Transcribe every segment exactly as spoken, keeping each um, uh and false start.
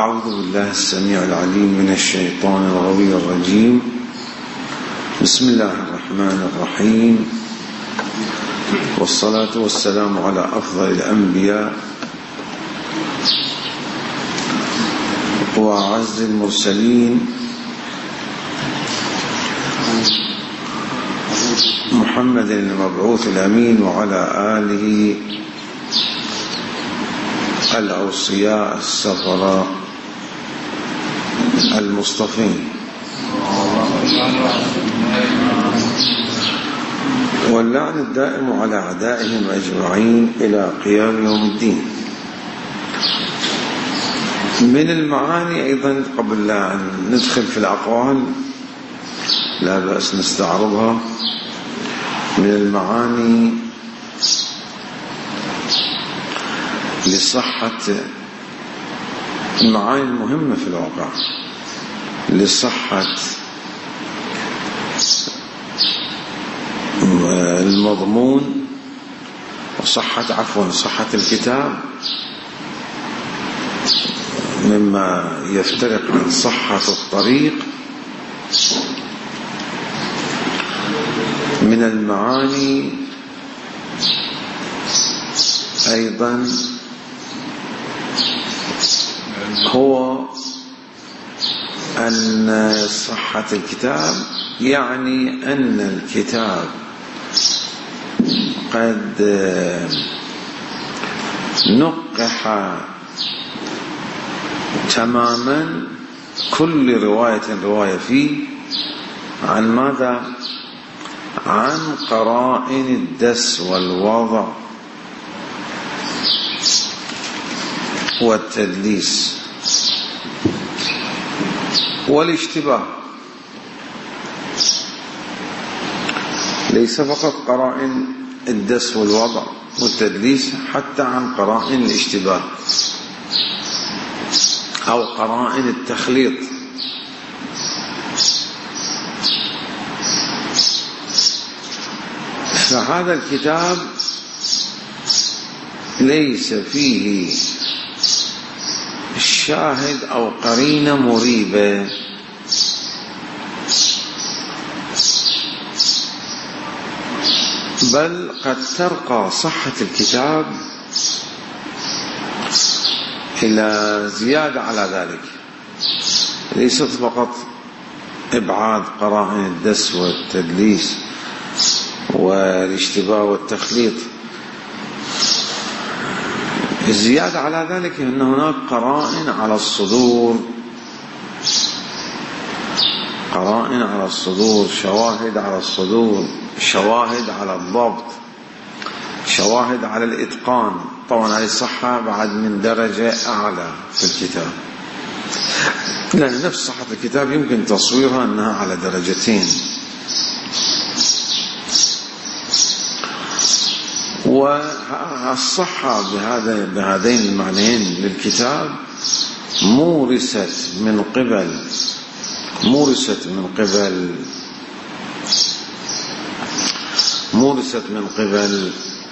أعوذ بالله السميع العليم من الشيطان الغوي الرجيم. بسم الله الرحمن الرحيم، والصلاة والسلام على أفضل الأنبياء وأعز المرسلين محمد المبعوث الأمين وعلى آله الأوصياء السفراء المصطفين، واللعن الدائم على أعدائهم أجمعين إلى قيام يوم الدين. من المعاني أيضا قبل أن ندخل في الأقوال لا بأس نستعرضها. من المعاني لصحة المعاني المهمة في الواقع لصحة المضمون وصحة عفوا صحة الكتاب، مما يفترق عن صحة الطريق. من المعاني أيضا هو أن صحة الكتاب يعني أن الكتاب قد نقح تماما كل رواية رواية فيه عن ماذا؟ عن قرائن الدس والوضع والتدليس والاشتباه. ليس فقط قرائن الدس والوضع والتدليس، حتى عن قرائن الاشتباه أو قرائن التخليط. فهذا الكتاب ليس فيه شاهد أو قرينة مريبة، بل قد ترقى صحة الكتاب إلى زيادة على ذلك. ليست فقط إبعاد قرائن الدس والتدليس والاشتباه والتخليط، الزيادة على ذلك أن هناك قرائن على الصدور، قرائن على الصدور، شواهد على الصدور، شواهد على الضبط، شواهد على الإتقان. طبعا هذه الصحة بعد من درجة أعلى في الكتاب، لأن نفس صحة الكتاب يمكن تصويرها أنها على درجتين. والصحة بهذا بهذين المعنيين للكتاب مورست من قبل مورست من قبل مورست من قبل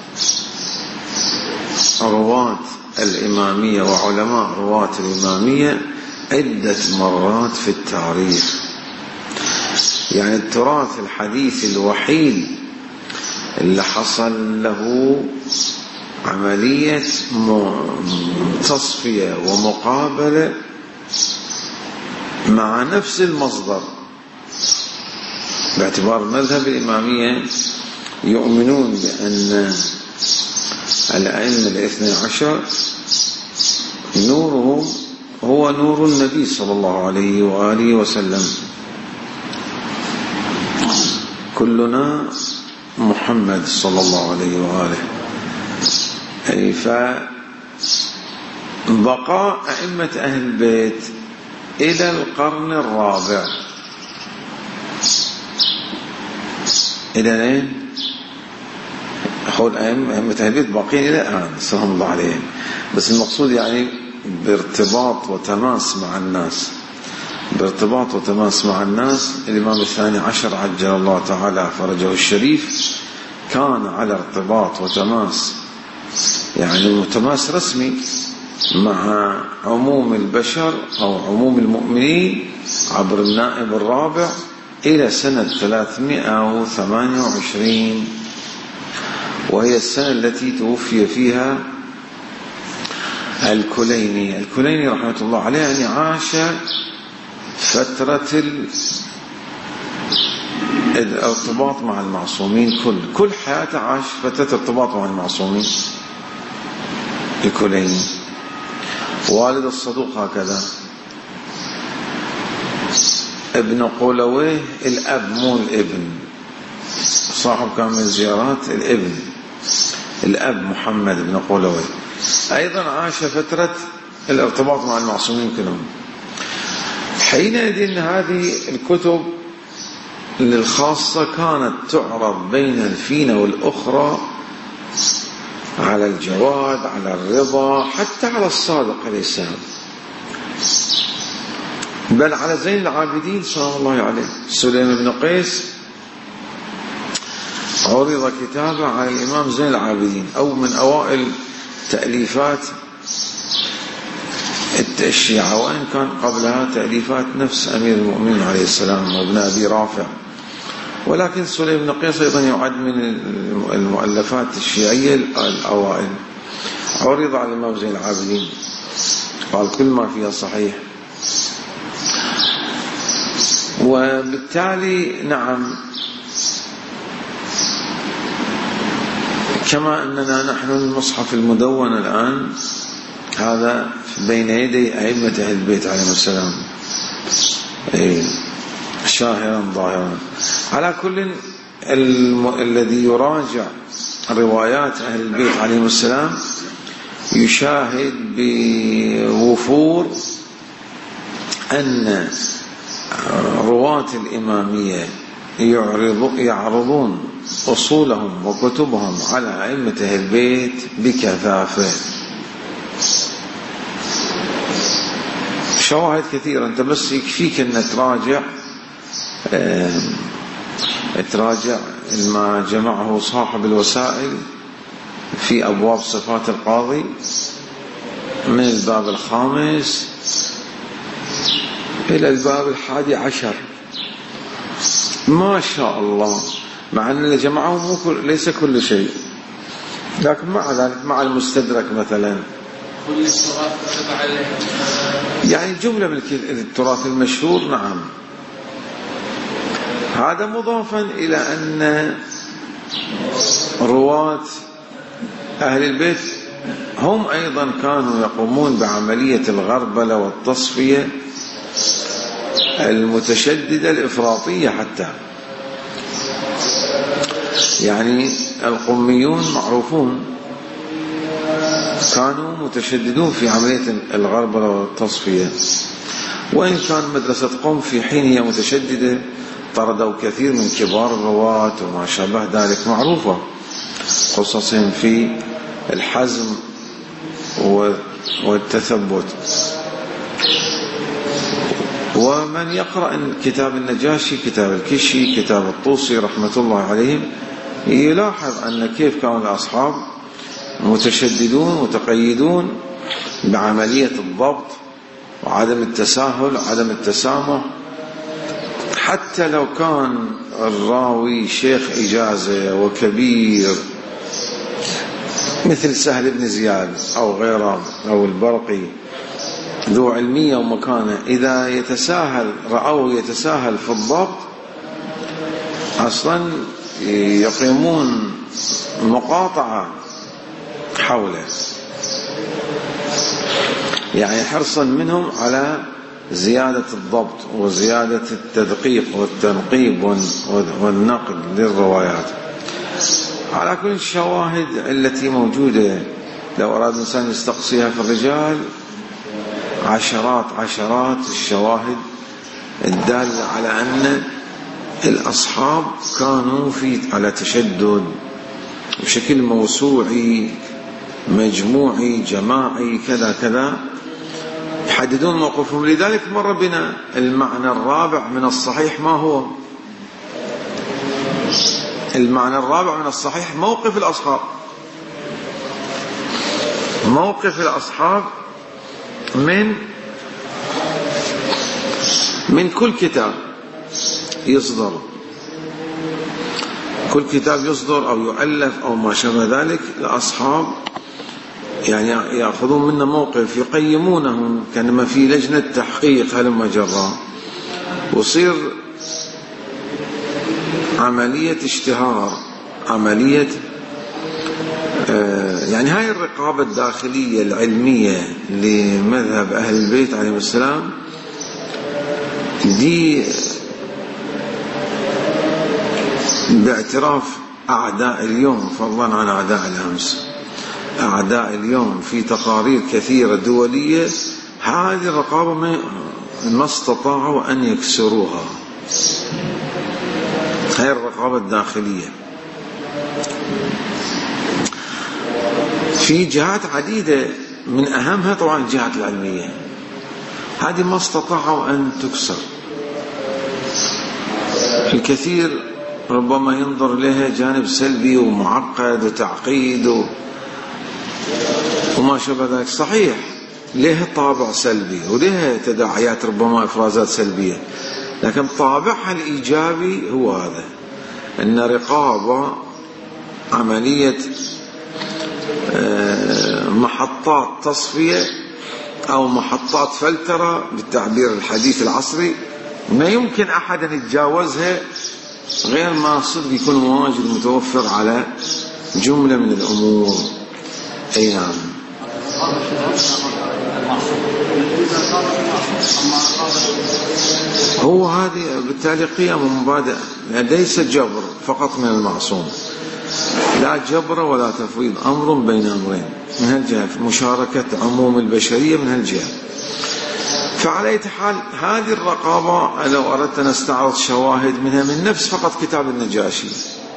رواة الإمامية وعلماء رواة الإمامية عدة مرات في التاريخ. يعني التراث الحديث الوحيد اللي حصل له عملية تصفية ومقابلة مع نفس المصدر، باعتبار مذهب الإمامية يؤمنون بأن الأئمة الاثني عشر نورهم هو نور النبي صلى الله عليه وآله وسلم. كلنا محمد صلى الله عليه وآله. أي فبقاء أئمة أهل البيت إلى القرن الرابع إلى أين؟ حول أئمة أهل البيت باقين إلى الآن سلام الله عليهم، بس المقصود يعني بارتباط وتماس مع الناس، بارتباط وتماس مع الناس. الإمام الثاني عشر عجل الله تعالى فرجه الشريف كان على ارتباط وتماس، يعني متماس رسمي مع عموم البشر أو عموم المؤمنين عبر النائب الرابع إلى سنة ثلاثمائة وثمانية وعشرين، وهي السنة التي توفي فيها الكليني. الكليني رحمة الله عليه يعني عاش فترة الارتباط مع المعصومين، كل كل حياته عاش فترة ارتباط مع المعصومين. الكليني والد الصدوق هكذا. ابن قولويه الأب مو الابن، صاحب كان من الزيارات الابن، الأب محمد بن قولويه أيضا عاش فترة الارتباط مع المعصومين كلهم. حينئذ هذه الكتب الخاصة كانت تعرض بين الفينة والأخرى على الجواد، على الرضا، حتى على الصادق عليه السلام، بل على زين العابدين صلى الله عليه. سليم بن قيس عرض كتابه على الإمام زين العابدين، أو من أوائل تأليفات الشيعة، وإن كان قبلها تأليفات نفس أمير المؤمنين عليه السلام وابن أبي رافع، ولكن سليم بن قيس أيضا يعد من المؤلفات الشيعية الأوائل. عرض على الإمام زين العابدين، قال كل ما فيها صحيح. وبالتالي نعم، كما أننا نحن المصحف المدون الآن هذا بين يدي أئمة أهل البيت عليهم السلام شاهرا ظاهرا. على كل الذي يراجع روايات أهل البيت عليهم السلام يشاهد بوفور أن رواة الإمامية يعرضون أصولهم وكتبهم على أئمة أهل البيت بكثافة. شواهد كثيرة، أنت بس يكفيك أن تراجع تراجع ما جمعه صاحب الوسائل في أبواب صفات القاضي من الباب الخامس إلى الباب الحادي عشر، ما شاء الله، مع أن اللي جمعه ليس كل شيء، لكن مع ذلك مع المستدرك مثلا كل التراث تبع يعني جملة من التراث المشهور. نعم، هذا مضافا إلى أن رواة أهل البيت هم أيضا كانوا يقومون بعملية الغربلة والتصفية المتشددة الإفراطية، حتى يعني القميون معروفون كانوا متشددون في عملية الغربلة والتصفية، وإن كان مدرسة قم في حين هي متشددة طردوا كثير من كبار الرواة وما شابه ذلك، معروفة قصصهم في الحزم والتثبت. ومن يقرأ كتاب النجاشي، كتاب الكشي، كتاب الطوسي رحمة الله عليهم يلاحظ أن كيف كانوا الأصحاب متشددون متقيدون بعملية الضبط وعدم التساهل وعدم التسامح. حتى لو كان الراوي شيخ إجازة وكبير مثل سهل بن زياد أو غيره أو البرقي ذو علمية ومكانة، إذا يتساهل رأوا يتساهل في الضبط أصلا يقيمون مقاطعة حوله، يعني حرصا منهم على زيادة الضبط وزيادة التدقيق والتنقيب والنقد للروايات. على كل الشواهد التي موجودة لو أراد الإنسان يستقصيها في الرجال عشرات عشرات الشواهد الدالة على أن الأصحاب كانوا في على تشدد بشكل موسوعي مجموعي جماعي كذا كذا، يحددون موقفهم. لذلك مر بنا المعنى الرابع من الصحيح. ما هو المعنى الرابع من الصحيح؟ موقف الأصحاب. موقف الأصحاب من من كل كتاب يصدر، كل كتاب يصدر أو يؤلف أو ما شابه ذلك، الأصحاب يعني يأخذون منا موقف، يقيمونه كأنما في لجنة تحقيق هلما جرى، وصير عملية اشتهار، عملية آه يعني هاي الرقابة الداخلية العلمية لمذهب أهل البيت عليهم السلام دي باعتراف أعداء اليوم فضلا عن أعداء الأمس. أعداء اليوم في تقارير كثيرة دولية هذه الرقابة ما استطاعوا أن يكسروها، هاي الرقابة الداخلية. في جهات عديدة من أهمها طبعا الجهات العلمية، هذه ما استطاعوا أن تكسر. الكثير ربما ينظر إليها جانب سلبي ومعقد وتعقيد و... وما شابه ذلك. صحيح لها طابع سلبي ولها تداعيات ربما إفرازات سلبية، لكن طابعها الإيجابي هو هذا، أن رقابة عملية محطات تصفية أو محطات فلترة بالتعبير الحديث العصري ما يمكن أحد أن يتجاوزها غير ما صدق يكون مواجد متوفر على جملة من الأمور. أي نعم. هو هذه بالتالي قيم ومبادئ ليس جبر فقط من المعصوم، لا جبر ولا تفويض، أمر بين أمرين من هالجهة، مشاركة عموم البشرية من هالجهة. فعلى أي حال هذه الرقابة لو أردت أن أستعرض شواهد منها من نفس فقط كتاب النجاشي،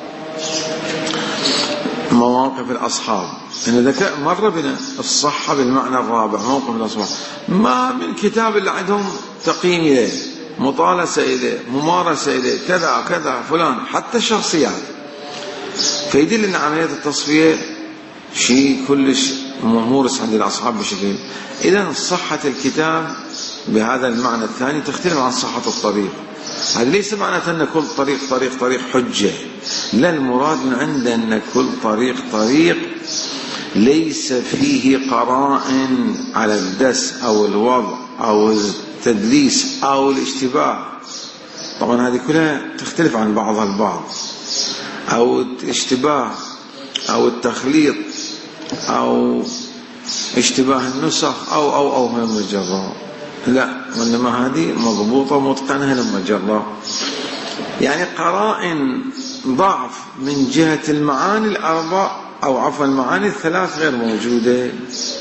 مواقف الأصحاب، إن ذكاء مر بنا الصحة بالمعنى الرابع، موقف الأصحاب ما من كتاب اللي عندهم تقييم إليه، مطالسة إليه، ممارسة إليه، كذا كذا فلان، حتى الشخصيات. فيدل أن عملية التصفية شيء كلش ممورس عند الأصحاب بشكل. إذن صحة الكتاب بهذا المعنى الثاني تختلف عن صحة الطريق. هذا ليس معناته أن كل طريق طريق طريق حجة، لا، المراد من عنده أن كل طريق طريق ليس فيه قرائن على الدس أو الوضع أو التدليس أو الاشتباه. طبعا هذه كلها تختلف عن بعضها البعض، أو الاشتباه أو التخليط أو اشتباه النسخ أو أو أو هم الجراء، لا، وإنما هذه مضبوطة متقنة لما جراء. يعني قرائن ضعف من جهة المعاني الأربع أو عفوا المعاني الثلاث غير موجودة.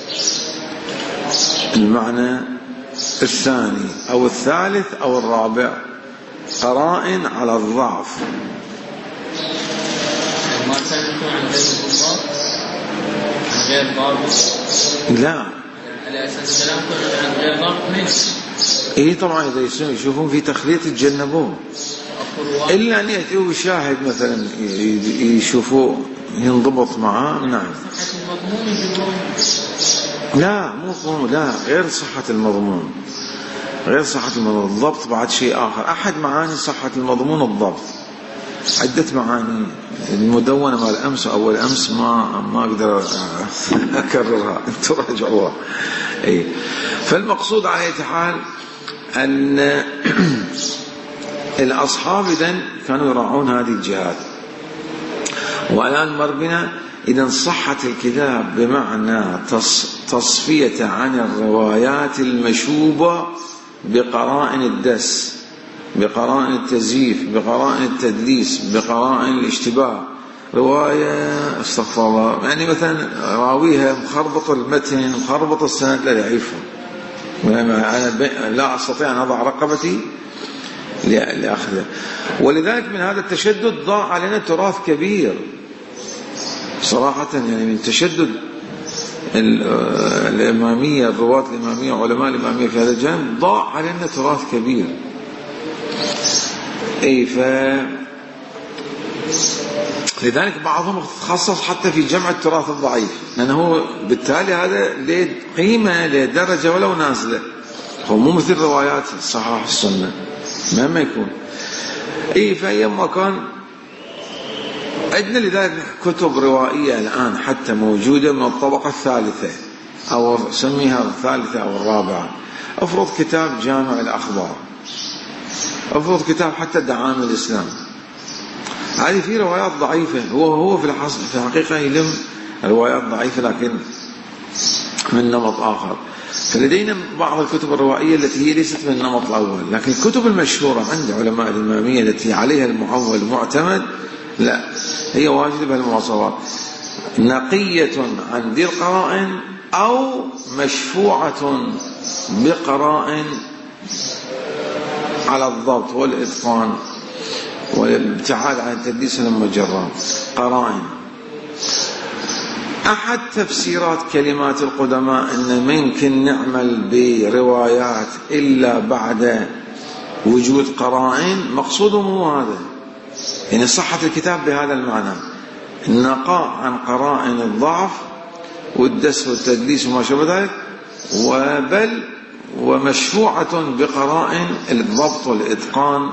المعنى الثاني أو الثالث أو الرابع قرائن على الضعف. ما سألتم عن غير ضابط؟ لا، على أساس كلامكم عن غير ضابط ليس. إيه طبعا إذا يشوفون في تخليط يتجنبون، إلا أن يأتوا بشاهد مثلا يشوفوه ينضبط معاه. نعم. لا مو لا غير صحة المضمون، غير صحة المضمون. الضبط بعد شيء آخر. أحد معاني صحة المضمون الضبط، عدة معاني. المدونة مال الأمس أول أمس ما ما أقدر أكررها، أنتم راجعوها. أي فالمقصود على أي حال أن الأصحاب إذن كانوا يراعون هذه الجهات. والآن مر بنا إذن صحة الكتاب بمعنى تصفية عن الروايات المشوبة بقرائن الدس، بقرائن التزييف، بقرائن التدليس، بقرائن الاشتباه. رواية استغفر الله يعني مثلا راويها مخربط المتن مخربط السند لا يعرفه، أنا لا أستطيع أن أضع رقبتي لأخذه. ولذلك من هذا التشدد ضاع علينا تراث كبير صراحة، يعني من تشدد الإمامية، الرواة الإمامية، علماء الإمامية في هذا الجانب ضاع علينا تراث كبير. أي ف لذلك بعضهم تخصص حتى في جمع التراث الضعيف، لأنه بالتالي هذا له قيمة له درجة ولو نازلة، هو مو مثل روايات صحاح السنة مهما يكون. إيه فأي مكان عندنا لذلك كتب روائية الآن حتى موجودة من الطبقة الثالثة أو سميها الثالثة أو الرابعة. أفرض كتاب جامع الأخبار، أفرض كتاب حتى دعائم الإسلام، هذه في روايات ضعيفة. هو هو في الحصل في الحقيقة يلم روايات ضعيفة لكن من نمط آخر. فلدينا بعض الكتب الروائية التي هي ليست من النمط الأول، لكن الكتب المشهورة عند علماء الإمامية التي عليها المعول معتمد لا، هي واجدة بهالمواصفات، نقية عن ذي القرائن أو مشفوعة بقرائن على الضبط والإتقان والابتعاد عن التدليس المجرد. قرائن. أحد تفسيرات كلمات القدماء أن ما يمكن نعمل بروايات إلا بعد وجود قرائن، مقصودهم هو هذا، يعني صحة الكتاب بهذا المعنى، النقاء عن قرائن الضعف والدس والتدليس وما شابه ذلك، وبل ومشفوعة بقرائن الضبط والإتقان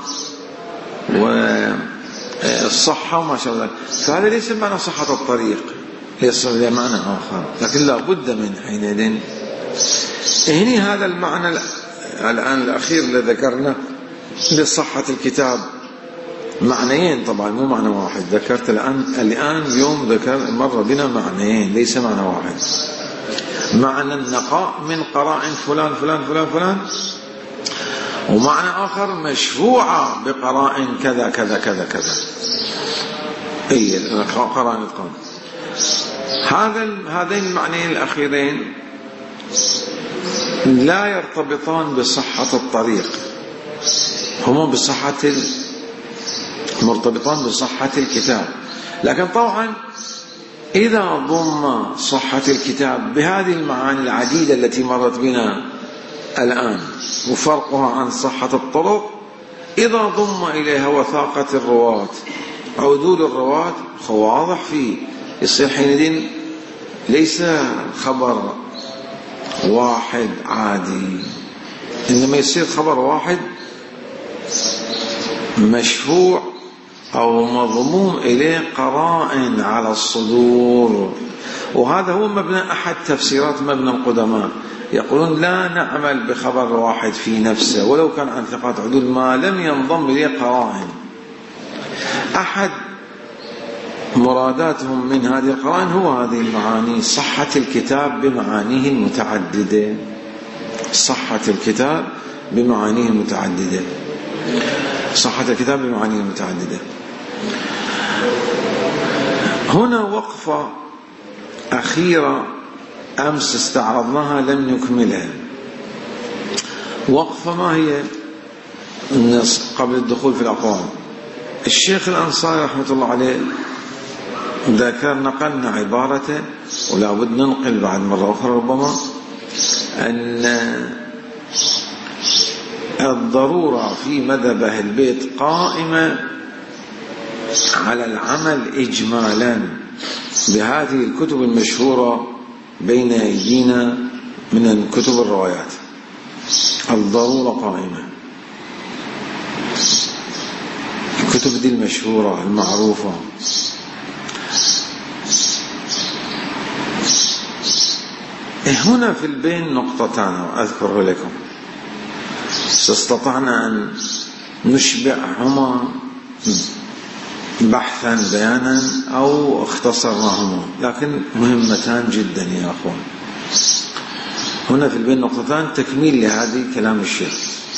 والصحة وما شابه ذلك. فهذا ليس معنى صحة الطريق، ليس له معنى آخر، لكن لا بد من حينئذ هني هذا المعنى الآن الأخير اللي ذكرنا لصحة الكتاب معنيين، طبعا مو معنى واحد. ذكرت الآن الآن اليوم ذكر مر بنا معنيين ليس معنى واحد. معنى النقاء من قرائن فلان فلان فلان فلان، ومعنى آخر مشفوعة بقرائن كذا كذا كذا كذا. أي قرائن القرآن. هذا هذين المعنيين الأخيرين لا يرتبطان بصحة الطريق، هما بصحة مرتبطان بصحة الكتاب. لكن طبعا إذا ضم صحة الكتاب بهذه المعاني العديدة التي مرت بنا الآن وفرقها عن صحة الطرق، إذا ضم إليها وثاقة الرواة عدول الرواة، واضح فيه يصير حينئذ ليس خبر واحد عادي، إنما يصير خبر واحد مشفوع أو مضموم إليه قرائن على الصدور. وهذا هو مبنى أحد تفسيرات مبنى القدماء، يقولون لا نعمل بخبر واحد في نفسه ولو كان عن ثقات عدول ما لم ينضم إليه قرائن. أحد مراداتهم من هذه القرائن هو هذه المعاني، صحة الكتاب بمعانيه المتعددة، صحة الكتاب بمعانيه المتعددة، صحة الكتاب بمعانيه المتعددة. هنا وقفة أخيرة أمس استعرضناها لم نكملها. وقفة ما هي؟ قبل الدخول في الأقوال، الشيخ الأنصاري رحمة الله عليه ذكر نقلنا عبارته، ولا بد ننقل بعد مرة أخرى ربما، أن الضرورة في مذهب أهل البيت قائمة على العمل إجمالا بهذه الكتب المشهورة بين أيدينا من كتب الروايات. الضرورة قائمة، الكتب دي المشهورة المعروفة. هنا في البين نقطتان أذكر لكم، استطعنا أن نشبعهما بحثا بيانا أو اختصرناهما، لكن مهمتان جدا يا أخوان. هنا في البين نقطتان تكميل لهذه كلام الشيخ.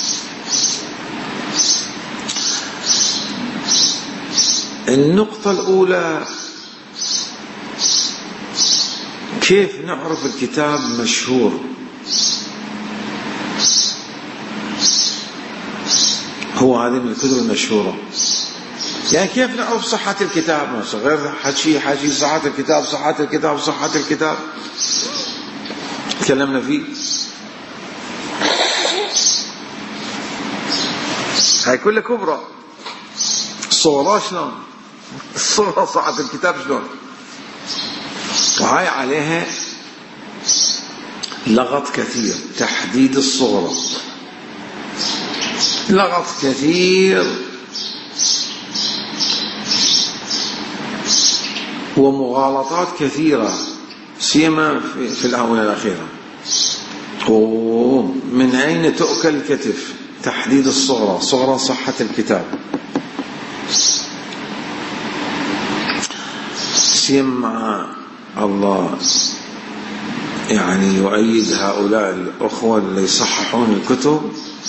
النقطة الأولى، كيف نعرف الكتاب مشهور؟ هو هذه من الكتب المشهورة، يعني كيف نعرف صحة الكتاب؟ غير حكي حكي صحة الكتاب صحة الكتاب صحة الكتاب تكلمنا فيه. هاي كلها كبرى، الصورة شلون؟ الصغرى صحة الكتاب شلون؟ وهاي عليها لغط كثير، تحديد الصغرى لغط كثير ومغالطات كثيرة سيما في الآونة الأخيرة. ومن أين تؤكل الكتف؟ تحديد الصغرى، صغرى صحة الكتاب، سيما الله يعني يؤيد هؤلاء الأخوة اللي يصححون الكتب.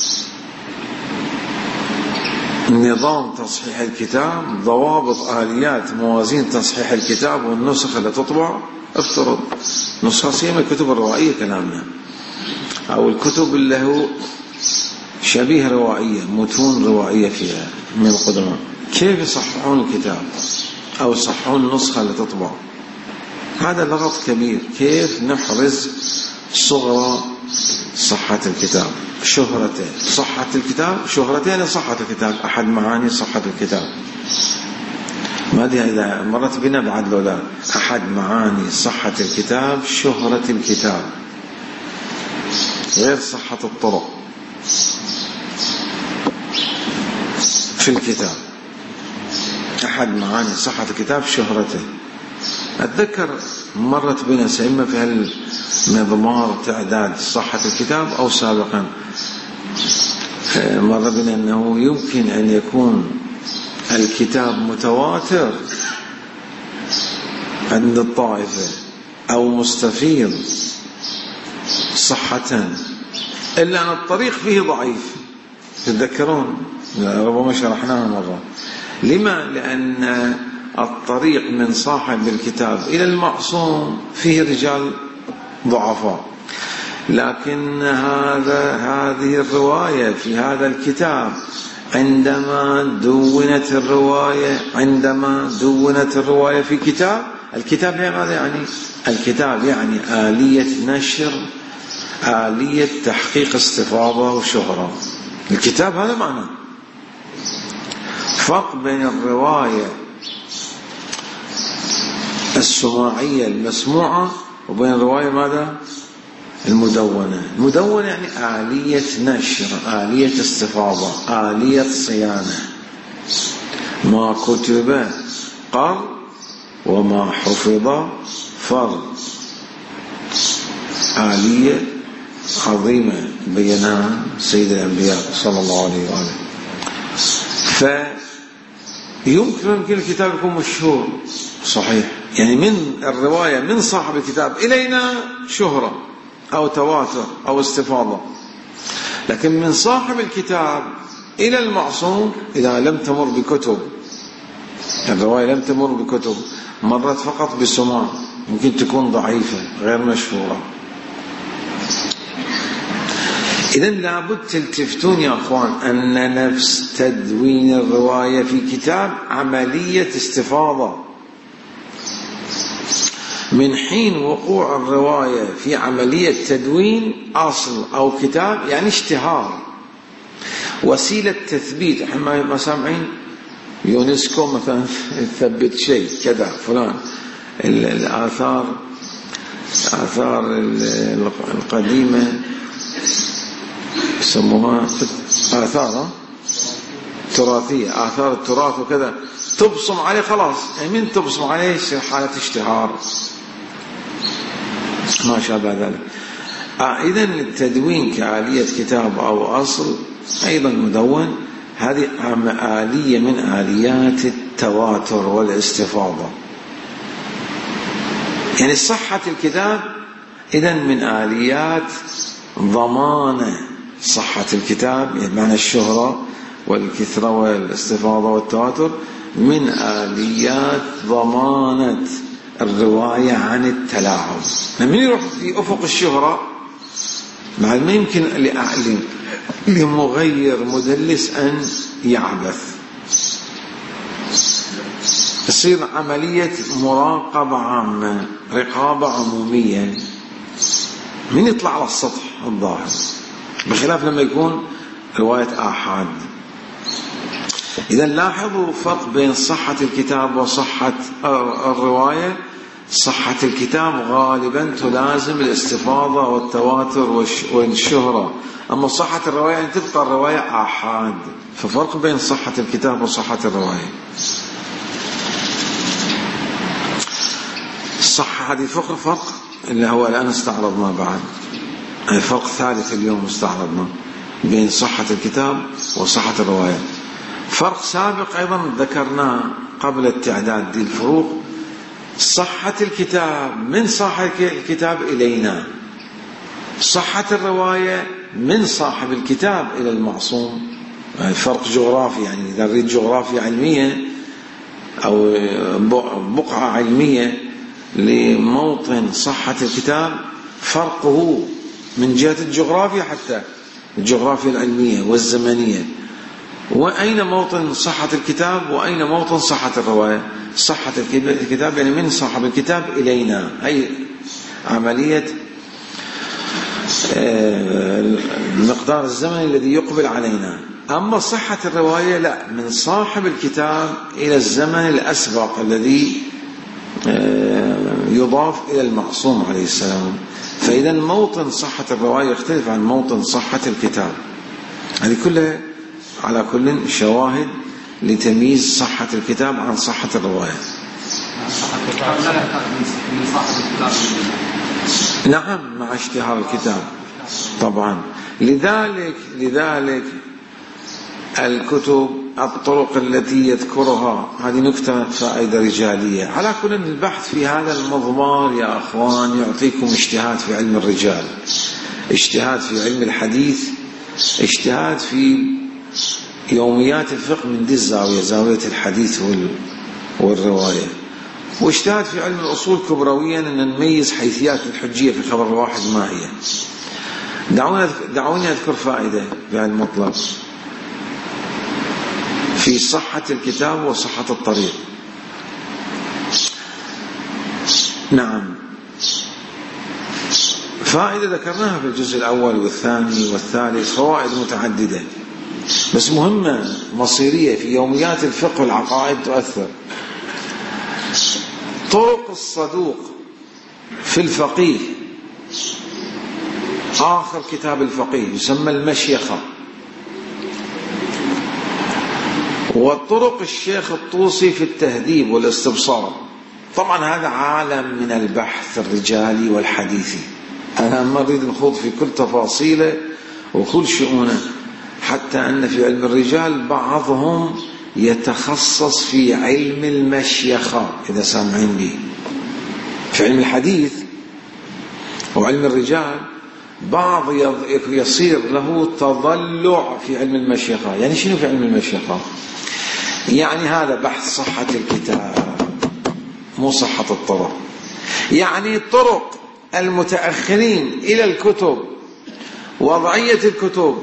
نظام تصحيح الكتاب، ضوابط آليات موازين تصحيح الكتاب والنسخ اللي تطبع. افترض نسخة سيما الكتب الروائية كلامنا، أو الكتب اللي هو شبيه روائية، متون روائية فيها من القدماء، كيف يصححون الكتاب أو يصححون النسخة اللي تطبع؟ هذا لغط كبير. كيف نحرز صغرى صحة الكتاب؟ شهرتين، صحة الكتاب، شهرتين صحة الكتاب، أحد معاني صحة الكتاب. ما أدري إذا مرت بنا بعد لو لا. أحد معاني صحة الكتاب شهرة الكتاب، غير صحة الطرق في الكتاب. أحد معاني صحة الكتاب شهرته. أتذكر مرت بنا سئمة في هالمضمار تعداد صحة الكتاب أو سابقا مر بنا أنه يمكن أن يكون الكتاب متواتر عند الطائفة أو مستفيض صحة، إلا أن الطريق فيه ضعيف. تتذكرون ربما شرحناها مرة. لما؟ لأن الطريق من صاحب الكتاب إلى المعصوم فيه رجال ضعفاء، لكن هذا هذه الرواية في هذا الكتاب عندما دونت الرواية عندما دونت الرواية في كتاب، الكتاب ماذا يعني؟ الكتاب يعني آلية نشر، آلية تحقيق استفاضة وشهرة. الكتاب هذا معنى. فرق بين الرواية السماعية المسموعة وبين الرواية ماذا؟ المدونة. المدونة يعني آلية نشر، آلية استفاضة، آلية صيانة. ما كتب قر وما حفظ فر. آلية عظيمة بينها سيد الأنبياء صلى الله عليه وآله. فيمكن يمكن الكتاب يكون مشهور صحيح، يعني من الرواية من صاحب الكتاب إلينا شهرة أو تواتر أو استفاضة، لكن من صاحب الكتاب إلى المعصوم إذا لم تمر بكتب، الرواية لم تمر بكتب، مرت فقط بسماع، ممكن تكون ضعيفة غير مشهورة. إذن لابد تلتفتون يا أخوان أن نفس تدوين الرواية في كتاب عملية استفاضة. من حين وقوع الرواية في عملية تدوين أصل أو كتاب يعني اشتهار، وسيلة تثبيت. احنا ما سامعين يونسكو مثلا تثبت شيء كذا فلان. الآثار الآثار القديمة يسموها آثار تراثية، آثار التراث وكذا، تبصم عليه خلاص، يعني من تبصم عليه يصير حالة اشتهار ما شابه ذلك. آه إذن التدوين كآلية كتاب أو أصل أيضا مدون، هذه آلية من آليات التواتر والاستفاضة. يعني صحة الكتاب إذن من آليات ضمان صحة الكتاب، يعني معنى الشهرة والكثرة والاستفاضة والتواتر، من آليات ضمانة الرواية عن التلاعب. من يروح في أفق الشهرة بعد ما يمكن لأعلم لمغير مدلس أن يعبث، تصير عملية مراقبة عامة، رقابة عمومية، من يطلع على السطح الظاهر، بخلاف لما يكون رواية آحاد. إذا لاحظوا فرق بين صحة الكتاب وصحة الرواية. صحة الكتاب غالبا تلازم الاستفاضة والتواتر والشهرة، أما صحة الرواية يعني تبقى الرواية آحاد. ففرق بين صحة الكتاب وصحة الرواية. الصحة هذه فقر فرق اللي هو الآن استعرضنا بعد، يعني فرق ثالث اليوم استعرضنا بين صحة الكتاب وصحة الرواية. فرق سابق أيضا ذكرناه قبل التعداد دي الفروق. صحة الكتاب من صاحب الكتاب إلينا، صحة الرواية من صاحب الكتاب إلى المعصوم. يعني فرق جغرافي، يعني إذا نريد جغرافيا علمية أو بقعة علمية لموطن صحة الكتاب، فرقه من جهة الجغرافيا حتى الجغرافيا العلمية والزمنية، وأين موطن صحة الكتاب وأين موطن صحة الرواية. صحة الكتاب يعني من صاحب الكتاب إلينا، أي عملية المقدار الزمني الذي يقبل علينا. أما صحة الرواية لا، من صاحب الكتاب إلى الزمن الأسبق الذي يضاف إلى المعصوم عليه السلام. فإذا موطن صحة الرواية يختلف عن موطن صحة الكتاب. هذه كلها على كل شواهد لتمييز صحة الكتاب عن صحة الرواية. نعم، مع اشتهار الكتاب طبعا. لذلك لذلك الكتب الطرق التي يذكرها، هذه نكتة فائدة رجالية. على كل البحث في هذا المضمار يا أخوان يعطيكم اجتهاد في علم الرجال، اجتهاد في علم الحديث، اجتهاد في يوميات الفقه من دي الزاوية، زاوية الحديث والرواية، واجتهاد في علم الأصول كبرويا أن نميز حيثيات الحجية في خبر الواحد ما هي. دعوني دعوني أذكر فائدة في المطلق في صحة الكتاب وصحة الطريق. نعم، فائدة ذكرناها في الجزء الأول والثاني والثالث، فوائد متعددة بس مهمة مصيرية في يوميات الفقه والعقائد تؤثر. طرق الصدوق في الفقيه، آخر كتاب الفقيه يسمى المشيخة، وطرق الشيخ الطوسي في التهذيب والاستبصار. طبعا هذا عالم من البحث الرجالي والحديثي، أنا ما أريد نخوض في كل تفاصيله وكل شؤونه، حتى أن في علم الرجال بعضهم يتخصص في علم المشيخة إذا سامعين به. في علم الحديث وعلم الرجال بعض يصير له تضلع في علم المشيخة. يعني شنو في علم المشيخة؟ يعني هذا بحث صحة الكتاب مو صحة الطرق، يعني طرق المتأخرين إلى الكتب، وضعية الكتب،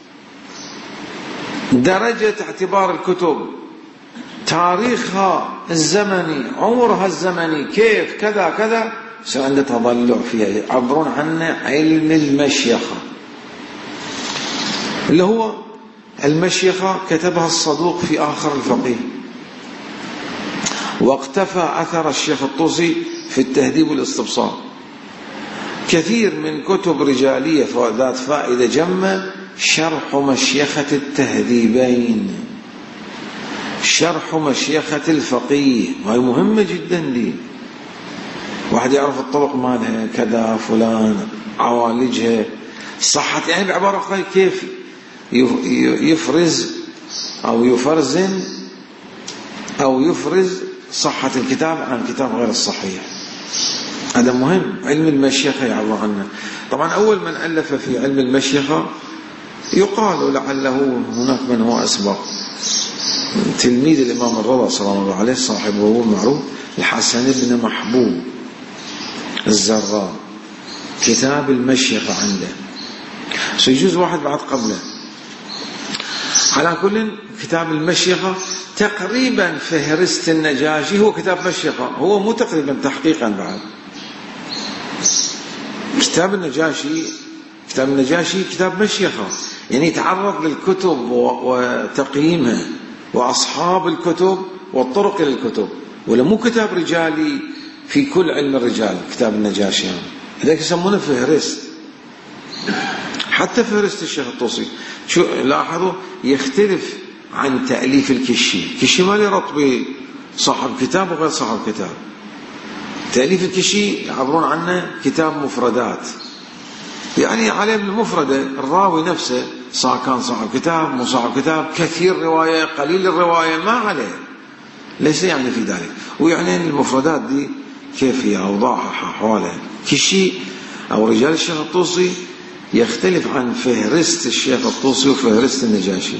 درجة اعتبار الكتب، تاريخها الزمني، عمرها الزمني، كيف كذا كذا، سواء عنده تضلع فيها، يعبرون عنه علم المشيخة، اللي هو المشيخة كتبها الصدوق في آخر الفقيه، واقتفى أثر الشيخ الطوسي في التهذيب والاستبصار. كثير من كتب رجالية ذات فائدة جمة، شرح مشيخة التهذيبين، شرح مشيخة الفقيه، وهي مهمة جدا لي. واحد يعرف الطرق مالها كذا، فلان عوالجها، صحة، يعني بعبارة أخرى كيف يفرز أو يفرزن أو يفرز صحة الكتاب عن كتاب غير الصحيح. هذا مهم، علم المشيخة يعرض عنه. طبعا أول من ألف في علم المشيخة يقال لعله هناك من هو أسبق، تلميذ الإمام الرضا صلى الله عليه، صاحبه المعروف الحسن بن محبوب الزراء، كتاب المشيخة عنده، سيجوز واحد بعد قبله. على كل كتاب المشيخة تقريبا فهرست النجاشي هو كتاب مشيخة، هو مو تقريبا تحقيقا بعد. كتاب النجاشي كتاب النجاشي كتاب مشيخة، يعني يتعرض للكتب وتقييمها وأصحاب الكتب والطرق إلى الكتب، ولا مو كتاب رجالي في كل علم الرجال كتاب النجاشي، لذلك يسمونه فهرست. حتى فهرست الشيخ الطوسي شو لاحظوا يختلف عن تأليف الكشي. الكشي ما لي ربط بصاحب كتاب وغير صاحب كتاب. تأليف الكشي يعبرون عنه كتاب مفردات، يعني عليه المفردة الراوي نفسه سواء كان صاحب كتاب مو صاحب كتاب، كثير رواية قليل الرواية ما عليه، ليس يعني في ذلك. ويعني المفردات دي كيف هي أوضاعها أحوالها. كشي أو رجال الشيخ الطوسي يختلف عن فهرست الشيخ الطوسي وفهرست النجاشي.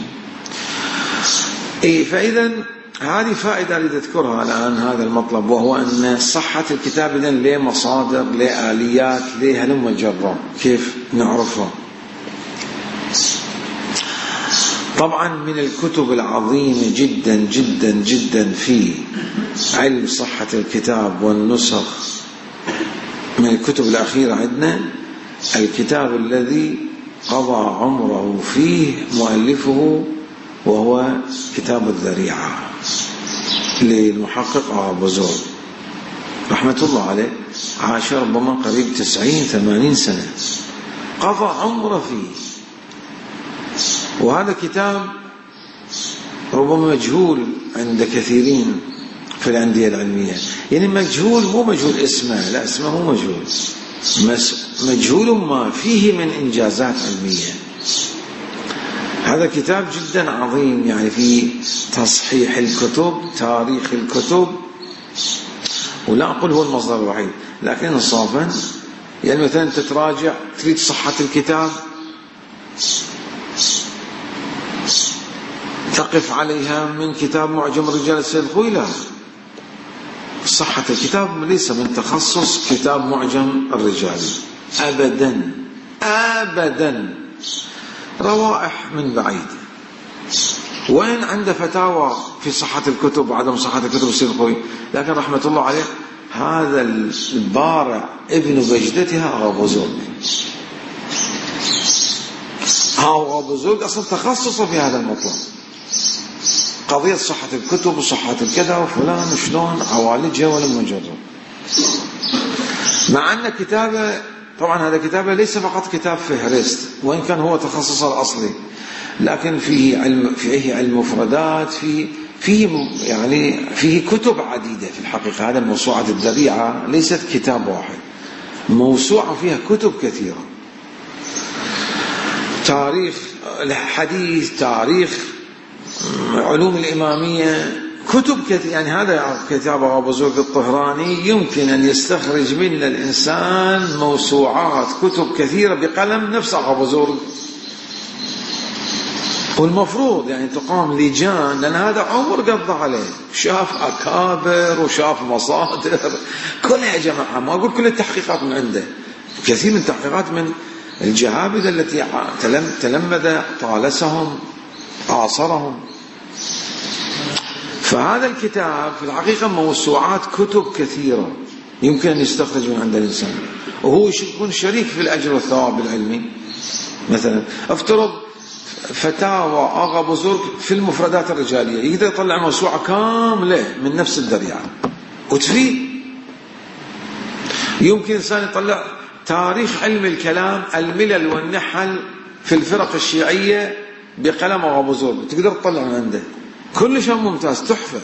إيه فإذا هذه فائدة أريد أذكرها الآن هذا المطلب، وهو أن صحة الكتاب إذن له مصادر، له آليات، له هلم جرا كيف نعرفها. طبعا من الكتب العظيمة جدا جدا جدا في علم صحة الكتاب والنسخ من الكتب الأخيرة عندنا الكتاب الذي قضى عمره فيه مؤلفه، وهو كتاب الذريعة للمحقق أبو زرق رحمة الله عليه. عاش ربما قريب تسعين ثمانين سنة، قضى عمره فيه. وهذا كتاب ربما مجهول عند كثيرين في الأندية العلمية، يعني مجهول مو مجهول اسمه، لا اسمه مو مجهول، مجهول ما فيه من إنجازات علمية. هذا كتاب جدا عظيم، يعني في تصحيح الكتب، تاريخ الكتب، ولا أقول هو المصدر الوحيد، لكن إنصافا يعني مثلا تتراجع تريد صحة الكتاب تقف عليها من كتاب معجم الرجال السيد الخوئي. لا، صحة الكتاب ليس من تخصص كتاب معجم الرجال أبدا أبدا، روائح من بعيد. وين عنده فتاوى في صحة الكتب وعدم صحة الكتب السيد الخوئي، لكن رحمة الله عليه هذا البارع ابن بجدتها أبو زرق. ها أبو زرق أصلا تخصصه في هذا المطلب، قضية صحة الكتب وصحة الكذا وفلان وشلون عوالجها ولم يجرب. مع أن كتابه طبعا هذا كتابه ليس فقط كتاب فهرست، وإن كان هو تخصصه الأصلي، لكن فيه علم، فيه علم مفردات، فيه فيه يعني فيه كتب عديدة في الحقيقة. هذا موسوعة الذريعة ليست كتاب واحد، موسوعة فيها كتب كثيرة، تاريخ الحديث، تاريخ علوم الإمامية، كتب كثير. يعني هذا كتاب أبو زرق الطهراني يمكن أن يستخرج منه الإنسان موسوعات كتب كثيرة بقلم نفس أبو زرق. والمفروض يعني تقام لجان، لأن هذا عمر قضى عليه، شاف أكابر وشاف مصادر كلها يا جماعة، ما أقول كل التحقيقات من عنده، كثير من التحقيقات من الجهابذة التي تلمذ طالسهم عاصرهم. فهذا الكتاب في الحقيقة موسوعات كتب كثيرة يمكن أن يستخرج من عند الإنسان، وهو يكون شريك في الأجر والثواب العلمي. مثلا افترض فتاوى أغا أبو زرق في المفردات الرجالية، يقدر يطلع موسوعة كاملة من نفس الذريعة وتفيد. يمكن إنسان يطلع تاريخ علم الكلام، الملل والنحل في الفرق الشيعية بقلم أبو زرق، تقدر تطلع من عنده كل شيء ممتاز، تحفة.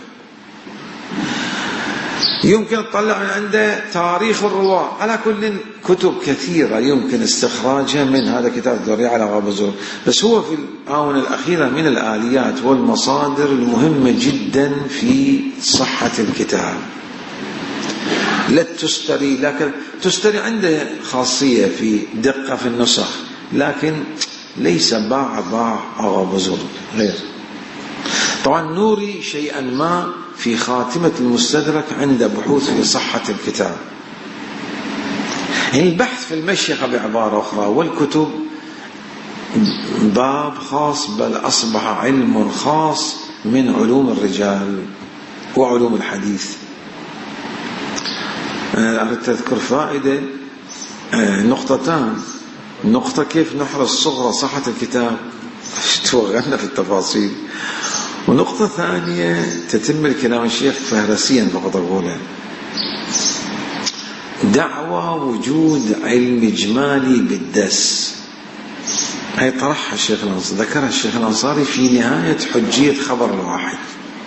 يمكن تطلع من عنده تاريخ الرواة، على كل كتب كثيرة يمكن استخراجها من هذا كتاب الذريعة على أبو زرق. بس هو في الآونة الأخيرة من الآليات والمصادر المهمة جدا في صحة الكتاب. لا تستري، لكن تستري عنده خاصية في دقة في النسخ، لكن ليس باع باع أبو زرق غير. طبعا نوري شيئا ما في خاتمة المستدرك عند بحوث في صحة الكتاب. يعني البحث في المشيخة بعبارة أخرى، والكتب باب خاص، بل أصبح علم خاص من علوم الرجال وعلوم الحديث. أنا أردت أذكر فائدة، نقطتان. نقطة كيف نحرص صغرى صحة الكتاب، توغلنا في التفاصيل. ونقطة ثانية تتم الكلام الشيخ فهرسيا فقط أقوله، دعوى وجود علم إجمالي بالدس، هي طرحها الشيخ الأنصاري، ذكرها الشيخ الأنصاري في نهاية حجية خبر الواحد.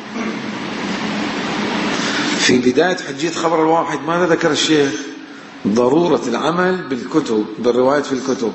في بداية حجية خبر الواحد ماذا ذكر الشيخ؟ ضرورة العمل بالكتب، بالروايات في الكتب.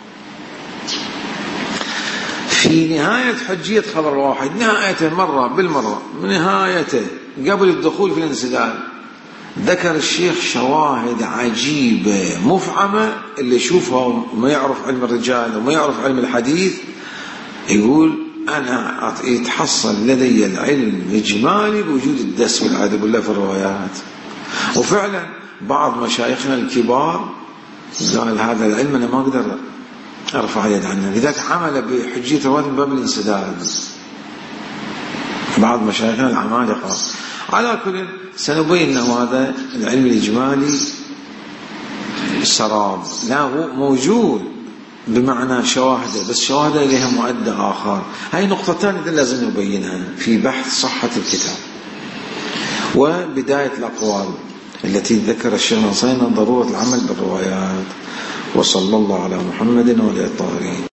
في نهاية حجية خبر الواحد، نهايته مرة بالمرة من نهايته قبل الدخول في الانسداد، ذكر الشيخ شواهد عجيبة مفعمة، اللي يشوفها وما يعرف علم الرجال وما يعرف علم الحديث يقول أنا يتحصل لدي العلم الإجمالي بوجود الدس والعياذ بالله في الروايات. وفعلا بعض مشايخنا الكبار قال هذا العلم أنا ما أقدر أرفع يد عنه، لذلك عمل بحجية الروايات من باب الانسداد بعض مشايخنا العمالقة. على كل سنبين أنه هذا العلم الإجمالي سراب، لا هو موجود بمعنى شواهده، بس شواهده لها مؤدى آخر. هاي نقطتان لازم نبينها في بحث صحة الكتاب وبداية الأقوال التي ذكر الشيخ الأنصاري ضرورة العمل بالروايات. وصلى الله على محمد وعلى آله الطاهرين.